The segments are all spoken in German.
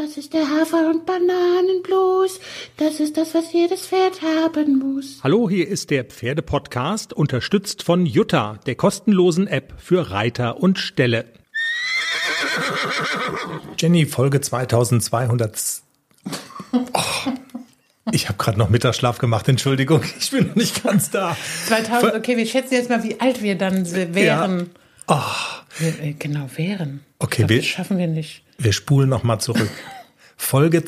Das ist der Hafer- und Bananenblues. Das ist das, was jedes Pferd haben muss. Hallo, hier ist der Pferdepodcast, unterstützt von Jutta, der kostenlosen App für Reiter und Ställe. Jenny, Folge 2200. Ich habe gerade noch Mittagsschlaf gemacht, Entschuldigung, ich bin noch nicht ganz da. 2000, okay, wir schätzen jetzt mal, wie alt wir dann wären. Ja. Genau, wären. Okay, das schaffen wir nicht. Wir spulen nochmal zurück. Folge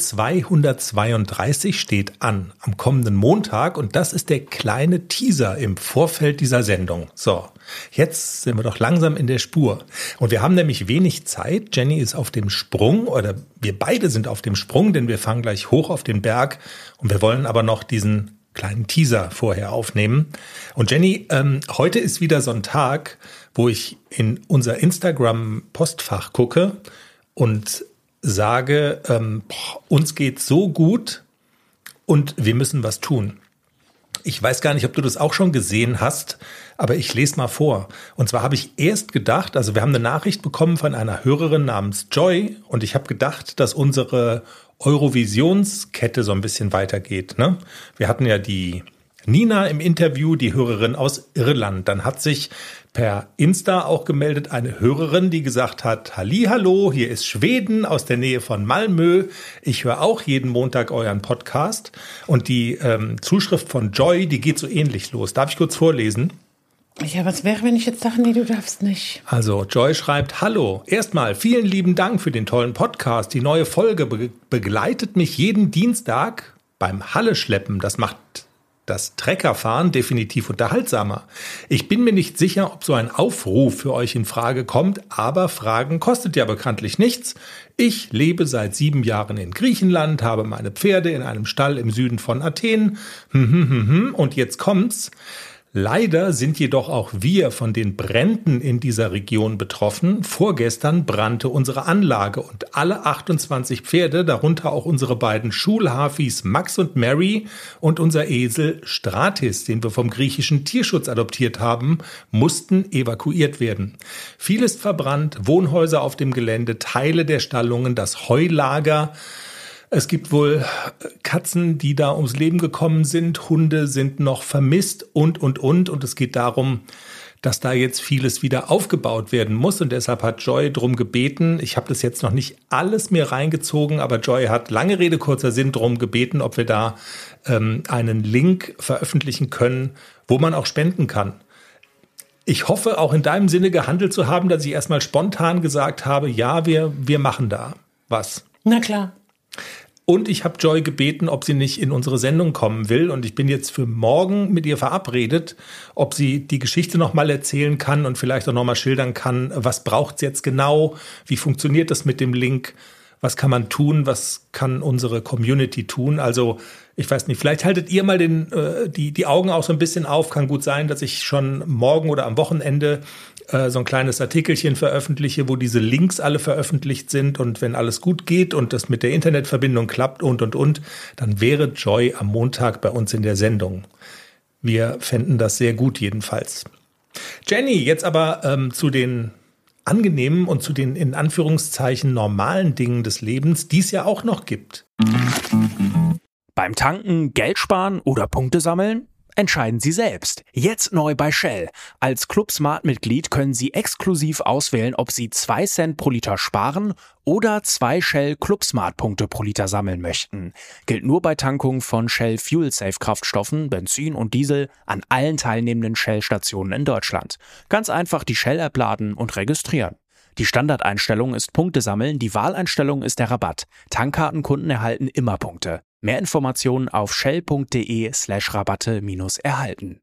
232 steht an, am kommenden Montag, und das ist der kleine Teaser im Vorfeld dieser Sendung. So, jetzt sind wir doch langsam in der Spur. Und wir haben nämlich wenig Zeit. Jenny ist auf dem Sprung, oder wir beide sind auf dem Sprung, denn wir fahren gleich hoch auf den Berg und wir wollen aber noch diesen kleinen Teaser vorher aufnehmen. Und Jenny, heute ist wieder so ein Tag, wo ich in unser Instagram-Postfach gucke und sage, uns geht's so gut und wir müssen was tun. Ich weiß gar nicht, ob du das auch schon gesehen hast, aber ich lese mal vor. Und zwar habe ich erst gedacht, also wir haben eine Nachricht bekommen von einer Hörerin namens Joy und ich habe gedacht, dass unsere Eurovisionskette so ein bisschen weitergeht, ne? Wir hatten ja die Nina im Interview, die Hörerin aus Irland. Dann hat sich per Insta auch gemeldet eine Hörerin, die gesagt hat, Hallihallo, hier ist Schweden aus der Nähe von Malmö. Ich höre auch jeden Montag euren Podcast. Und die Zuschrift von Joy, die geht so ähnlich los. Darf ich kurz vorlesen? Ja, was wäre, wenn ich jetzt sage, nee, du darfst nicht? Also Joy schreibt, hallo, erstmal vielen lieben Dank für den tollen Podcast. Die neue Folge begleitet mich jeden Dienstag beim Halle-Schleppen. Das macht das Treckerfahren definitiv unterhaltsamer. Ich bin mir nicht sicher, ob so ein Aufruf für euch in Frage kommt, aber Fragen kostet ja bekanntlich nichts. Ich lebe seit 7 Jahren in Griechenland, habe meine Pferde in einem Stall im Süden von Athen. Und jetzt kommt's. Leider sind jedoch auch wir von den Bränden in dieser Region betroffen. Vorgestern brannte unsere Anlage und alle 28 Pferde, darunter auch unsere beiden Schulhafis Max und Mary und unser Esel Stratis, den wir vom griechischen Tierschutz adoptiert haben, mussten evakuiert werden. Viel ist verbrannt, Wohnhäuser auf dem Gelände, Teile der Stallungen, das Heulager. Es gibt wohl Katzen, die da ums Leben gekommen sind. Hunde sind noch vermisst und. Und es geht darum, dass da jetzt vieles wieder aufgebaut werden muss. Und deshalb hat Joy drum gebeten. Ich habe das jetzt noch nicht alles mir reingezogen, aber Joy hat, lange Rede, kurzer Sinn, drum gebeten, ob wir da einen Link veröffentlichen können, wo man auch spenden kann. Ich hoffe, auch in deinem Sinne gehandelt zu haben, dass ich erstmal spontan gesagt habe, ja, wir machen da was. Na klar. Und ich habe Joy gebeten, ob sie nicht in unsere Sendung kommen will. Und ich bin jetzt für morgen mit ihr verabredet, ob sie die Geschichte nochmal erzählen kann und vielleicht auch nochmal schildern kann, was braucht es jetzt genau, wie funktioniert das mit dem Link, was kann man tun, was kann unsere Community tun. Also ich weiß nicht, vielleicht haltet ihr mal die Augen auch so ein bisschen auf. Kann gut sein, dass ich schon morgen oder am Wochenende so ein kleines Artikelchen veröffentliche, wo diese Links alle veröffentlicht sind. Und wenn alles gut geht und das mit der Internetverbindung klappt und, dann wäre Joy am Montag bei uns in der Sendung. Wir fänden das sehr gut jedenfalls. Jenny, jetzt aber zu den angenehmen und zu den in Anführungszeichen normalen Dingen des Lebens, die es ja auch noch gibt. Beim Tanken Geld sparen oder Punkte sammeln? Entscheiden Sie selbst. Jetzt neu bei Shell. Als Club Smart-Mitglied können Sie exklusiv auswählen, ob Sie 2 Cent pro Liter sparen oder 2 Shell Club Smart-Punkte pro Liter sammeln möchten. Gilt nur bei Tankungen von Shell Fuel Safe Kraftstoffen, Benzin und Diesel an allen teilnehmenden Shell-Stationen in Deutschland. Ganz einfach die Shell-App laden und registrieren. Die Standardeinstellung ist Punkte sammeln, die Wahleinstellung ist der Rabatt. Tankkartenkunden erhalten immer Punkte. Mehr Informationen auf shell.de/Rabatte-erhalten.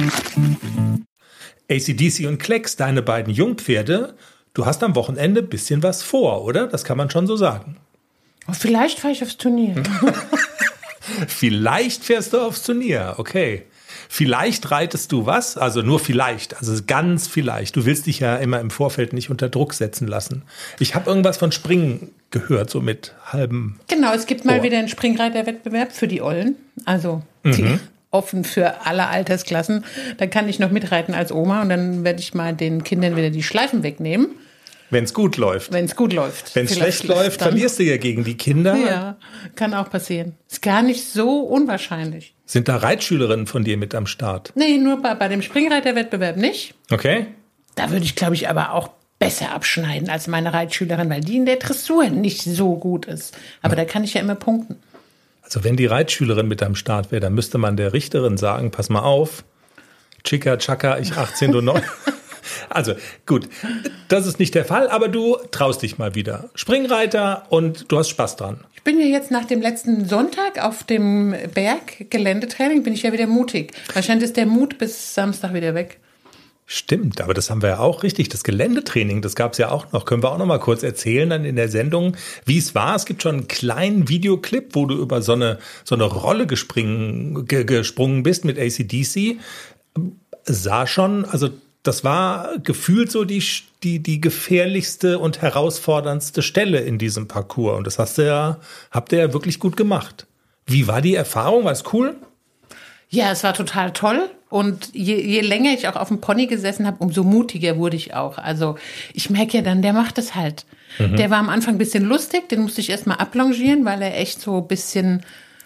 AC/DC und Klecks, deine beiden Jungpferde, du hast am Wochenende ein bisschen was vor, oder? Das kann man schon so sagen. Oh, vielleicht fahre ich aufs Turnier. Vielleicht fährst du aufs Turnier, okay. Vielleicht reitest du was, also nur vielleicht, also ganz vielleicht. Du willst dich ja immer im Vorfeld nicht unter Druck setzen lassen. Ich habe irgendwas von Springen gehört, so mit halbem Genau, es gibt mal wieder einen Springreiterwettbewerb für die Ollen, also offen für alle Altersklassen. Da kann ich noch mitreiten als Oma und dann werde ich mal den Kindern wieder die Schleifen wegnehmen. Wenn es gut läuft. Wenn es gut läuft. Wenn es schlecht läuft, verlierst du ja gegen die Kinder. Ja, kann auch passieren. Ist gar nicht so unwahrscheinlich. Sind da Reitschülerinnen von dir mit am Start? Nee, nur bei dem Springreiterwettbewerb nicht. Okay. Da würde ich, glaube ich, aber auch besser abschneiden als meine Reitschülerin, weil die in der Dressur nicht so gut ist. Aber da kann ich ja immer punkten. Also wenn die Reitschülerin mit am Start wäre, dann müsste man der Richterin sagen, pass mal auf, Chica, Chaka, ich 18, du 9. Also gut, das ist nicht der Fall, aber du traust dich mal wieder. Springreiter und du hast Spaß dran. Ich bin ja jetzt nach dem letzten Sonntag auf dem Berg Geländetraining, bin ich ja wieder mutig. Wahrscheinlich ist der Mut bis Samstag wieder weg. Stimmt, aber das haben wir ja auch richtig. Das Geländetraining, das gab es ja auch noch. Können wir auch noch mal kurz erzählen dann in der Sendung, wie es war. Es gibt schon einen kleinen Videoclip, wo du über so eine Rolle gesprungen bist mit AC/DC. Sah schon, also das war gefühlt so die gefährlichste und herausforderndste Stelle in diesem Parcours. Und das habt ihr ja wirklich gut gemacht. Wie war die Erfahrung? War es cool? Ja, es war total toll. Und je länger ich auch auf dem Pony gesessen habe, umso mutiger wurde ich auch. Also ich merke ja dann, der macht es halt. Der war am Anfang ein bisschen lustig, den musste ich erstmal ablongieren, weil er echt so ein bisschen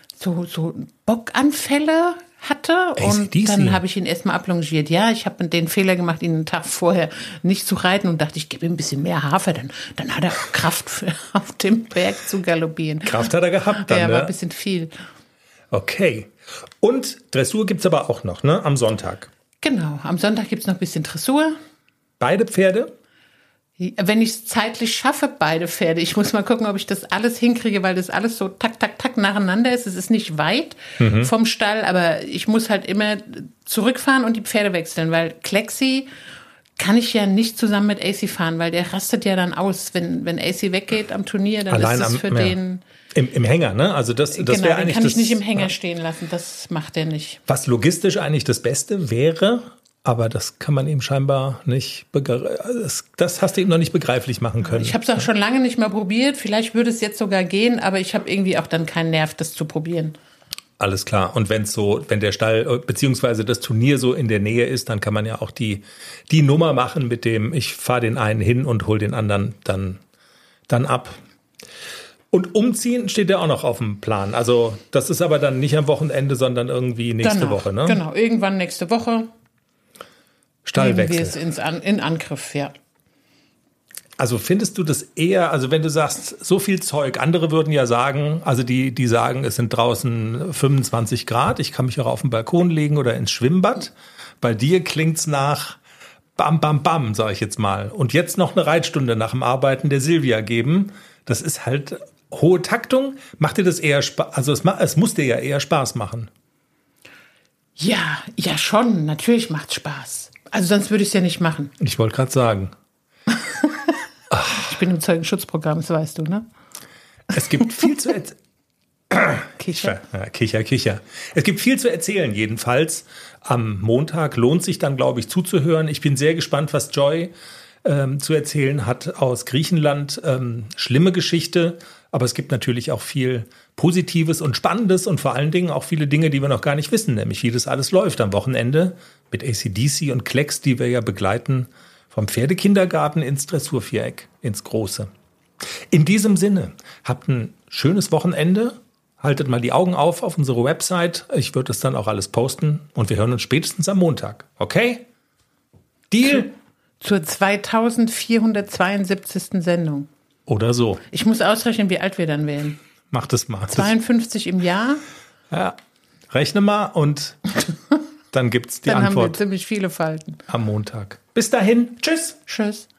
so Bockanfälle hatte. Und dann habe ich ihn erstmal ablongiert. Ja, ich habe den Fehler gemacht, ihn einen Tag vorher nicht zu reiten und dachte, ich gebe ihm ein bisschen mehr Hafer, dann hat er Kraft auf dem Berg zu galoppieren. Kraft hat er gehabt dann, ja, ne? war ein bisschen viel. Okay. Und Dressur gibt's aber auch noch, ne? Am Sonntag. Genau, am Sonntag gibt's noch ein bisschen Dressur. Beide Pferde? Wenn ich es zeitlich schaffe, beide Pferde. Ich muss mal gucken, ob ich das alles hinkriege, weil das alles so tak, tak, tak nacheinander ist. Es ist nicht weit vom Stall, aber ich muss halt immer zurückfahren und die Pferde wechseln, weil Klexi kann ich ja nicht zusammen mit AC fahren, weil der rastet ja dann aus. Wenn AC weggeht am Turnier, dann allein ist es für den... Im Hänger, ne? Also das genau, wäre eigentlich den kann das, ich nicht im Hänger stehen lassen. Das macht er nicht. Was logistisch eigentlich das Beste wäre, aber das kann man ihm scheinbar nicht das hast du ihm noch nicht begreiflich machen können. Ich habe es auch schon lange nicht mehr probiert. Vielleicht würde es jetzt sogar gehen, aber ich habe irgendwie auch dann keinen Nerv, das zu probieren. Alles klar. Und wenn der Stall beziehungsweise das Turnier so in der Nähe ist, dann kann man ja auch die Nummer machen mit dem, ich fahre den einen hin und hol den anderen dann ab. Und umziehen steht ja auch noch auf dem Plan. Also das ist aber dann nicht am Wochenende, sondern irgendwie nächste Woche, ne? Genau, irgendwann nächste Woche. Stallwechsel. Nehmen wir es in Angriff, ja. Also findest du das eher, also wenn du sagst, so viel Zeug, andere würden ja sagen, also die sagen, es sind draußen 25 Grad, ich kann mich auch auf den Balkon legen oder ins Schwimmbad. Bei dir klingt's nach Bam, Bam, Bam, sag ich jetzt mal. Und jetzt noch eine Reitstunde nach dem Arbeiten der Silvia geben. Das ist halt hohe Taktung. Macht dir das eher Spaß? Also es muss dir ja eher Spaß machen. Ja, schon. Natürlich macht's Spaß. Also sonst würde ich es ja nicht machen. Ich wollte gerade sagen. Ich bin im Zeugenschutzprogramm, das weißt du, ne? Es gibt viel zu erzählen. Kicher. Kicher. Es gibt viel zu erzählen, jedenfalls. Am Montag lohnt sich dann, glaube ich, zuzuhören. Ich bin sehr gespannt, was Joy zu erzählen hat aus Griechenland. Schlimme Geschichte, aber es gibt natürlich auch viel Positives und Spannendes und vor allen Dingen auch viele Dinge, die wir noch gar nicht wissen, nämlich wie das alles läuft am Wochenende mit AC/DC und Klecks, die wir ja begleiten vom Pferdekindergarten ins Dressurviereck, ins Große. In diesem Sinne, habt ein schönes Wochenende. Haltet mal die Augen auf unsere Website. Ich würde es dann auch alles posten und wir hören uns spätestens am Montag. Okay? Deal? Zur 2472. Sendung. Oder so. Ich muss ausrechnen, wie alt wir dann wären. Mach das mal. 52 im Jahr. Ja, rechne mal und dann gibt's die dann Antwort. Dann haben wir ziemlich viele Falten. Am Montag. Bis dahin. Tschüss. Tschüss.